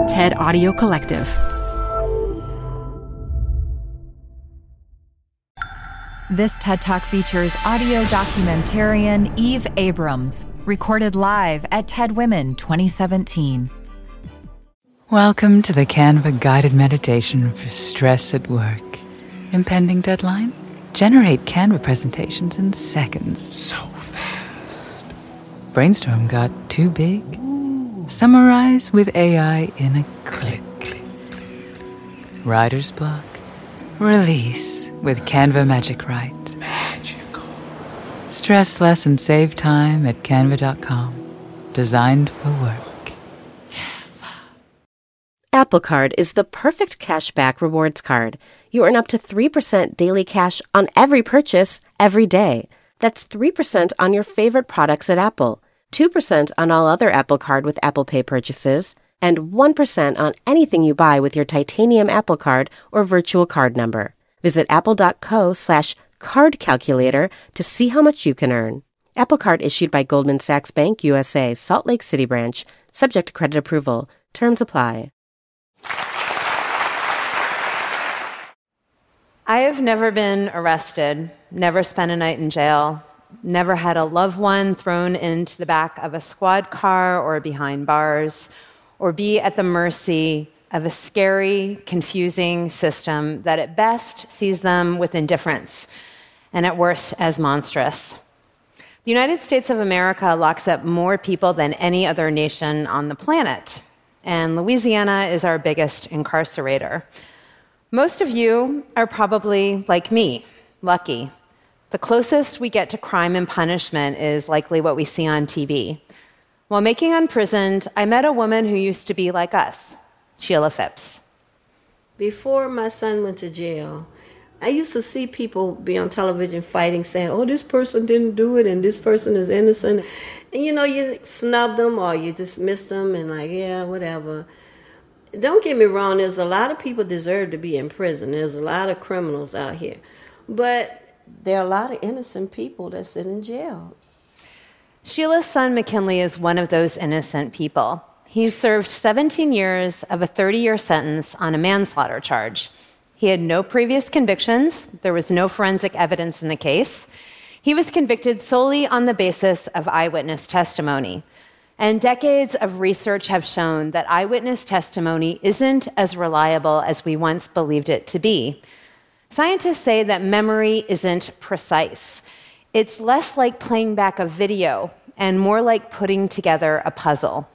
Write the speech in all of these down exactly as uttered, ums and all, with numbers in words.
TED Audio Collective. This TED Talk features audio documentarian Eve Abrams, recorded live at TED Women twenty seventeen. Welcome to the Canva guided meditation for stress at work. Impending deadline? Generate Canva presentations in seconds. So fast. Brainstorm got too big? Ooh. Summarize with A I in a click. Click, click. Writer's block? Release with Canva Magic Write. Magical. Stress less and save time at canva dot com. Designed for work. Canva. Apple Card is the perfect cashback rewards card. You earn up to three percent daily cash on every purchase, every day. That's three percent on your favorite products at Apple, two percent on all other Apple Card with Apple Pay purchases, and one percent on anything you buy with your titanium Apple Card or virtual card number. Visit apple.co slash card calculator to see how much you can earn. Apple Card issued by Goldman Sachs Bank U S A, Salt Lake City branch, subject to credit approval. Terms apply. I have never been arrested, never spent a night in jail, never had a loved one thrown into the back of a squad car or behind bars, or be at the mercy of a scary, confusing system that at best sees them with indifference and at worst as monstrous. The United States of America locks up more people than any other nation on the planet, and Louisiana is our biggest incarcerator. Most of you are probably, like me, lucky. The closest we get to crime and punishment is likely what we see on T V. While making Unprisoned, I met a woman who used to be like us, Sheila Phipps. Before my son went to jail, I used to see people be on television fighting, saying, oh, this person didn't do it and this person is innocent. And, you know, you snub them or you dismiss them and like, yeah, whatever. Don't get me wrong, there's a lot of people deserve to be in prison. There's a lot of criminals out here. But there are a lot of innocent people that sit in jail. Sheila's son, McKinley, is one of those innocent people. He served seventeen years of a thirty-year sentence on a manslaughter charge. He had no previous convictions. There was no forensic evidence in the case. He was convicted solely on the basis of eyewitness testimony. And decades of research have shown that eyewitness testimony isn't as reliable as we once believed it to be. Scientists say that memory isn't precise. It's less like playing back a video and more like putting together a puzzle.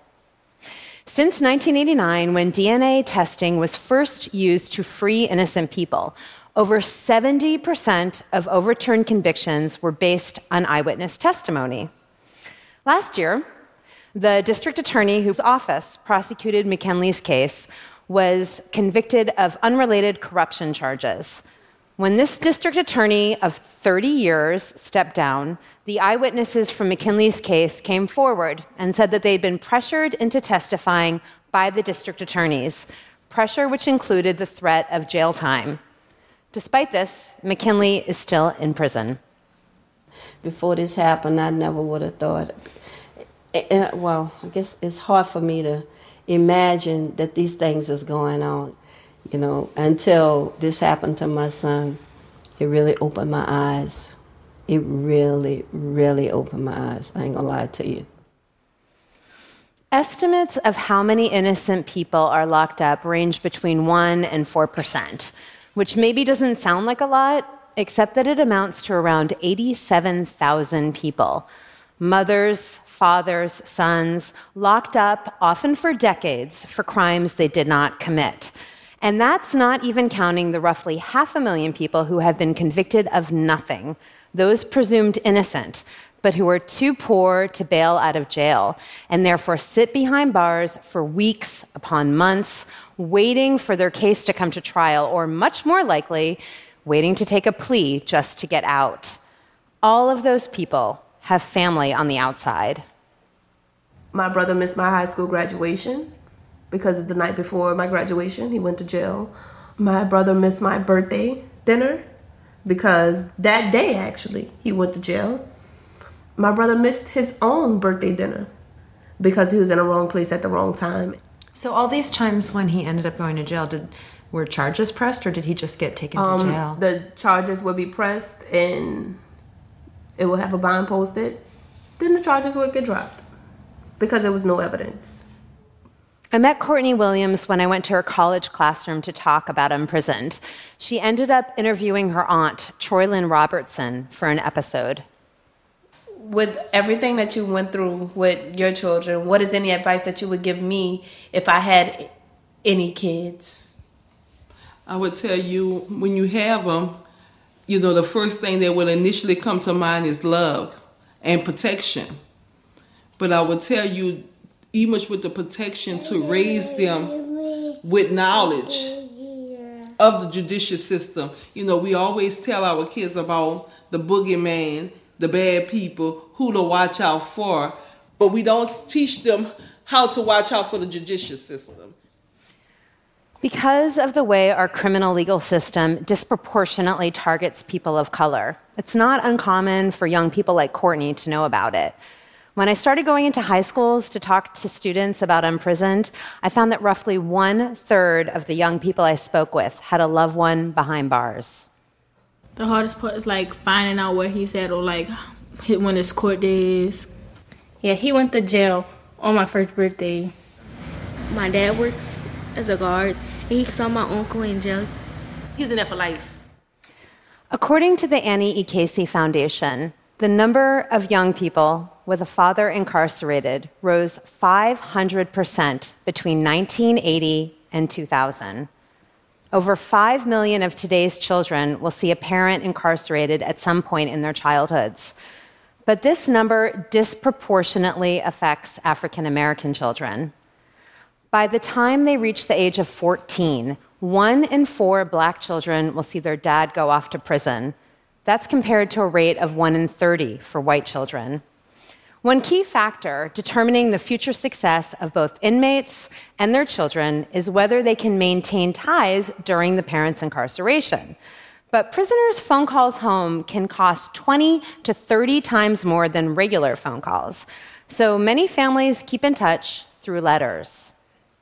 Since nineteen eighty-nine, when D N A testing was first used to free innocent people, over seventy percent of overturned convictions were based on eyewitness testimony. Last year, the district attorney whose office prosecuted McKinley's case was convicted of unrelated corruption charges. When this district attorney of thirty years stepped down, the eyewitnesses from McKinley's case came forward and said that they'd been pressured into testifying by the district attorneys, pressure which included the threat of jail time. Despite this, McKinley is still in prison. Before this happened, I never would have thought. Well, I guess it's hard for me to imagine that these things is going on, you know, until this happened to my son. It really opened my eyes. It really, really opened my eyes. I ain't gonna lie to you. Estimates of how many innocent people are locked up range between one and four percent, which maybe doesn't sound like a lot, except that it amounts to around eighty-seven thousand people. Mothers, fathers, sons, locked up, often for decades, for crimes they did not commit. And that's not even counting the roughly half a million people who have been convicted of nothing, those presumed innocent, but who are too poor to bail out of jail, and therefore sit behind bars for weeks upon months, waiting for their case to come to trial, or much more likely, waiting to take a plea just to get out. All of those people have family on the outside. My brother missed my high school graduation because the night before my graduation, he went to jail. My brother missed my birthday dinner because that day, actually, he went to jail. My brother missed his own birthday dinner because he was in the wrong place at the wrong time. So all these times when he ended up going to jail, did were charges pressed, or did he just get taken um, to jail? The charges would be pressed, and it will have a bond posted. Then the charges would get dropped because there was no evidence. I met Courtney Williams when I went to her college classroom to talk about Imprisoned. She ended up interviewing her aunt, Troylyn Robertson, for an episode. With everything that you went through with your children, what is any advice that you would give me if I had any kids? I would tell you, when you have them, you know, the first thing that will initially come to mind is love and protection. But I would tell you, even with the protection, to raise them with knowledge of the judicial system. You know, we always tell our kids about the boogeyman, the bad people, who to watch out for, but we don't teach them how to watch out for the judicial system. Because of the way our criminal legal system disproportionately targets people of color, it's not uncommon for young people like Courtney to know about it. When I started going into high schools to talk to students about Imprisoned, I found that roughly one-third of the young people I spoke with had a loved one behind bars. The hardest part is like finding out where he's at, or like when his court day is. Yeah, he went to jail on my first birthday. My dad works as a guard, and he saw my uncle in jail. He's in there for life. According to the Annie E. Casey Foundation, the number of young people with a father incarcerated rose five hundred percent between nineteen eighty and two thousand. Over five million of today's children will see a parent incarcerated at some point in their childhoods. But this number disproportionately affects African American children. By the time they reach the age of fourteen, one in four black children will see their dad go off to prison. That's compared to a rate of one in thirty for white children. One key factor determining the future success of both inmates and their children is whether they can maintain ties during the parent's incarceration. But prisoners' phone calls home can cost twenty to thirty times more than regular phone calls. So many families keep in touch through letters.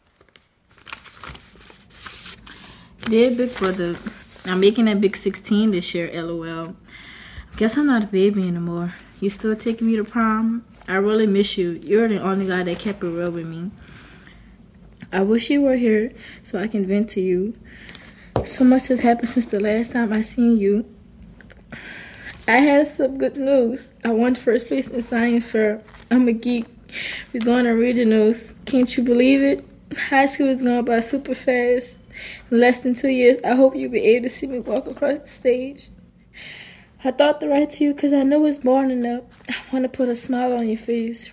Dear Big Brother, I'm making a big sixteen this year, LOL. Guess I'm not a baby anymore. You still taking me to prom? I really miss you. You're the only guy that kept it real with me. I wish you were here so I can vent to you. So much has happened since the last time I seen you. I had some good news. I won first place in science fair. I'm a geek. We're going to regionals. Can't you believe it? High school is going by super fast. In less than two years, I hope you'll be able to see me walk across the stage. I thought to write to you because I know it's morning up. I want to put a smile on your face.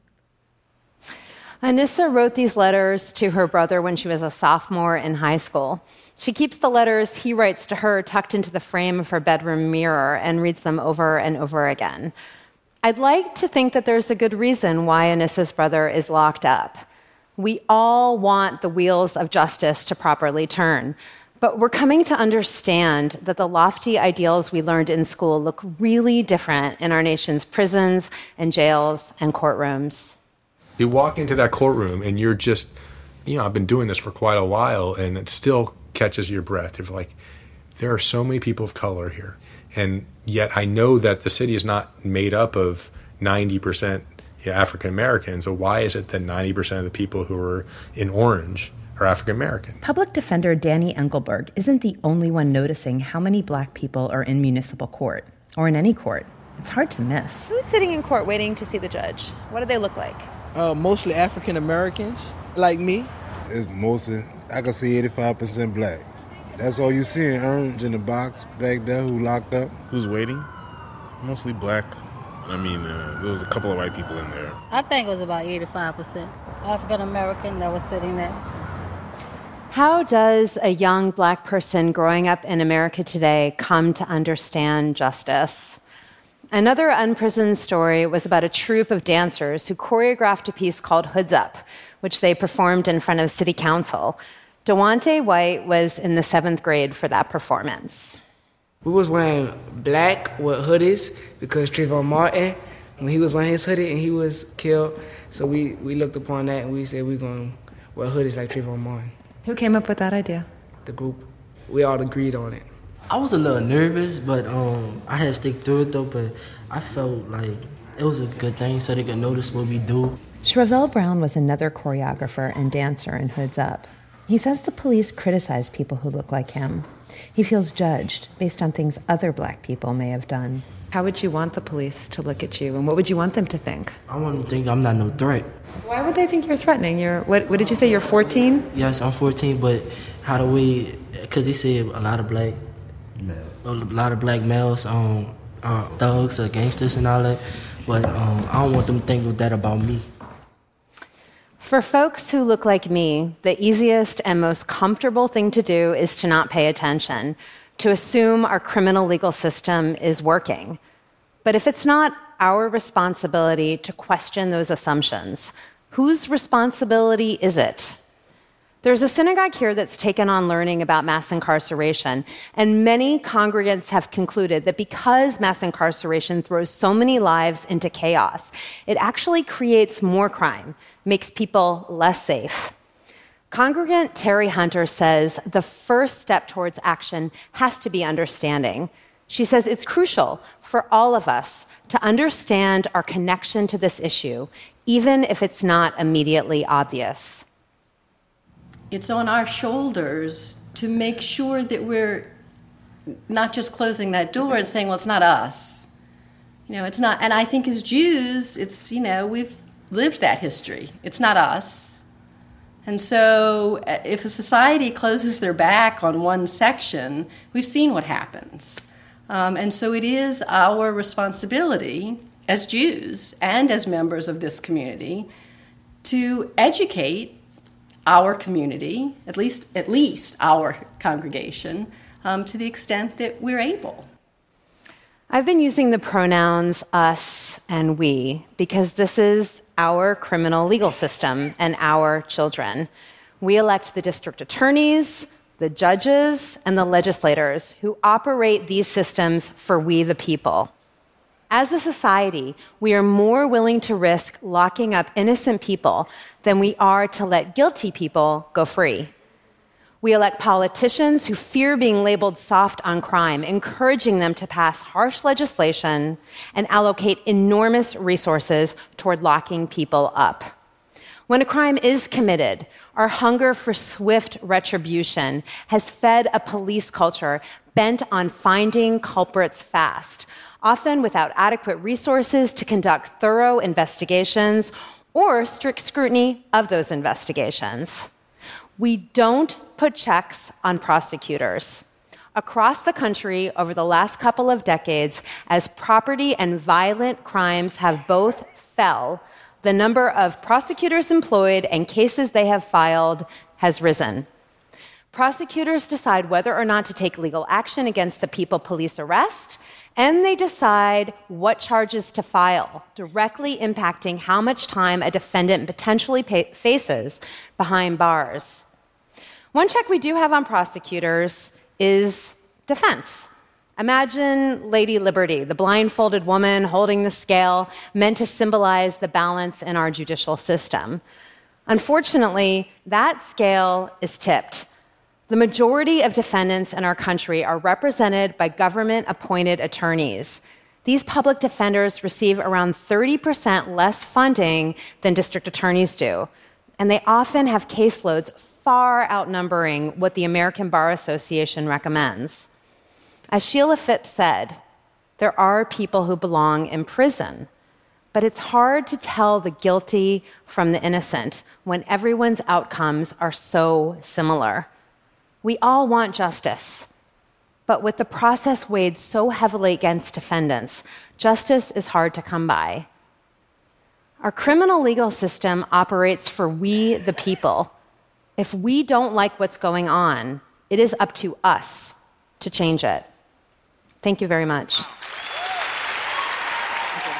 Anissa wrote these letters to her brother when she was a sophomore in high school. She keeps the letters he writes to her tucked into the frame of her bedroom mirror and reads them over and over again. I'd like to think that there's a good reason why Anissa's brother is locked up. We all want the wheels of justice to properly turn. But we're coming to understand that the lofty ideals we learned in school look really different in our nation's prisons and jails and courtrooms. You walk into that courtroom and you're just, you know, I've been doing this for quite a while, and it still catches your breath. You're like, there are so many people of color here. And yet I know that the city is not made up of ninety percent African Americans. So why is it that ninety percent of the people who are in orange are African American? Public defender Danny Engelberg isn't the only one noticing how many black people are in municipal court, or in any court. It's hard to miss. Who's sitting in court waiting to see the judge? What do they look like? Uh, mostly African Americans, like me. It's mostly, I can see eighty-five percent black. That's all you see in orange in the box back there who locked up. Who's waiting? Mostly black. I mean, uh, there was a couple of white people in there. I think it was about eighty-five percent African American that was sitting there. How does a young black person growing up in America today come to understand justice? Another unprisoned story was about a troupe of dancers who choreographed a piece called Hoods Up, which they performed in front of city council. Dewante White was in the seventh grade for that performance. We was wearing black with hoodies because Trayvon Martin, when he was wearing his hoodie and he was killed, so we, we looked upon that and we said we're going to wear hoodies like Trayvon Martin. Who came up with that idea? The group. We all agreed on it. I was a little nervous, but um, I had to stick through it though, but I felt like it was a good thing so they could notice what we do. Shervell Brown was another choreographer and dancer in Hoods Up. He says the police criticize people who look like him. He feels judged based on things other black people may have done. How would you want the police to look at you, and what would you want them to think? I want them to think I'm not no threat. Why would they think you're threatening? You're what? What did you say? You're fourteen? Yes, I'm fourteen, but how do we? Because they say a lot of black, a lot of black males, um, are thugs or gangsters and all that. But um, I don't want them to think that about me. For folks who look like me, the easiest and most comfortable thing to do is to not pay attention, to assume our criminal legal system is working. But if it's not our responsibility to question those assumptions, whose responsibility is it? There's a synagogue here that's taken on learning about mass incarceration, and many congregants have concluded that because mass incarceration throws so many lives into chaos, it actually creates more crime, makes people less safe. Congregant Terry Hunter says the first step towards action has to be understanding. She says it's crucial for all of us to understand our connection to this issue, even if it's not immediately obvious. It's on our shoulders to make sure that we're not just closing that door and saying, well, it's not us. You know, it's not, and I think as Jews, it's, you know, we've lived that history. It's not us. And so if a society closes their back on one section, we've seen what happens. Um, and so it is our responsibility as Jews and as members of this community to educate our community, at least at least our congregation, um, to the extent that we're able. I've been using the pronouns us and we because this is our criminal legal system and our children. We elect the district attorneys, the judges, and the legislators who operate these systems for we the people. As a society, we are more willing to risk locking up innocent people than we are to let guilty people go free. We elect politicians who fear being labeled soft on crime, encouraging them to pass harsh legislation and allocate enormous resources toward locking people up. When a crime is committed, our hunger for swift retribution has fed a police culture bent on finding culprits fast, often without adequate resources to conduct thorough investigations or strict scrutiny of those investigations. We don't put checks on prosecutors. Across the country over the last couple of decades, as property and violent crimes have both fell, the number of prosecutors employed and cases they have filed has risen. Prosecutors decide whether or not to take legal action against the people police arrest, and they decide what charges to file, directly impacting how much time a defendant potentially pay- faces behind bars. One check we do have on prosecutors is defense. Imagine Lady Liberty, the blindfolded woman holding the scale, meant to symbolize the balance in our judicial system. Unfortunately, that scale is tipped. The majority of defendants in our country are represented by government-appointed attorneys. These public defenders receive around thirty percent less funding than district attorneys do, and they often have caseloads far outnumbering what the American Bar Association recommends. As Sheila Phipps said, there are people who belong in prison, but it's hard to tell the guilty from the innocent when everyone's outcomes are so similar. We all want justice, but with the process weighed so heavily against defendants, justice is hard to come by. Our criminal legal system operates for we, the people. If we don't like what's going on, it is up to us to change it. Thank you very much.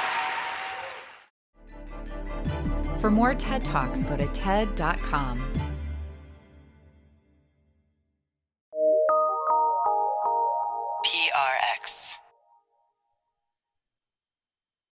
For more TED Talks, go to T E D dot com.